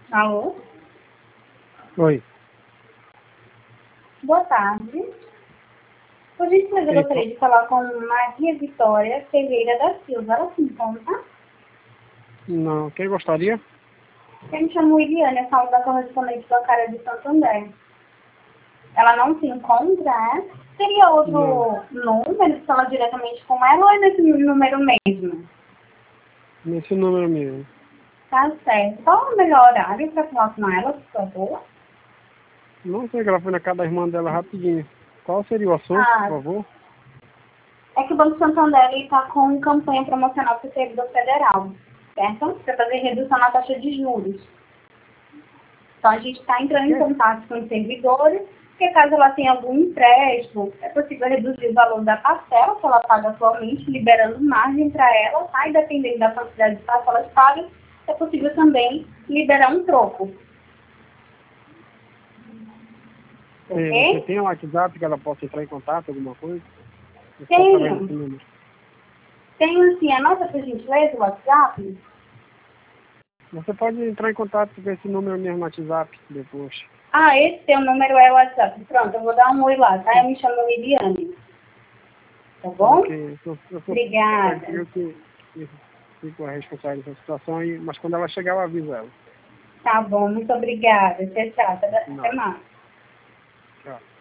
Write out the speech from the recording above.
Alô? Oi. Boa tarde. Por gentileza, eu gostaria de falar com Maria Vitória Ferreira da Silva. Ela se encontra? Não, quem gostaria? Eu me chamo Iliane, eu falo da correspondente bancária de Santo André. Ela não se encontra, é? Seria outro número, fala diretamente com ela ou é nesse número mesmo? Nesse número mesmo. Tá certo. Qual é o melhor horário para falar com ela, por favor? Não sei que ela foi na casa da irmã dela rapidinho. Qual seria o assunto, por favor? É que o Banco Santander está com campanha promocional para o servidor federal, certo? Para fazer redução na taxa de juros. Então, a gente está entrando em contato com os servidores, porque caso ela tenha algum empréstimo, é possível reduzir o valor da parcela que ela paga atualmente, liberando margem para ela, tá? E dependendo da quantidade de parcelas pagas, é possível também liberar um troco. Você tem um WhatsApp que ela possa entrar em contato, alguma coisa? Tenho. Tenho sim. Anota, por gentileza, o WhatsApp. Você pode entrar em contato com esse número mesmo no WhatsApp depois. Ah, esse teu número é o WhatsApp. Pronto, eu vou dar um oi lá, tá? Eu me chamo Liliane. Tá bom? Ok. Obrigada. Eu que fico responsável dessa situação, mas quando ela chegar eu aviso ela. Tá bom, muito obrigada. Tchau, tchau. Até mais. Tchau.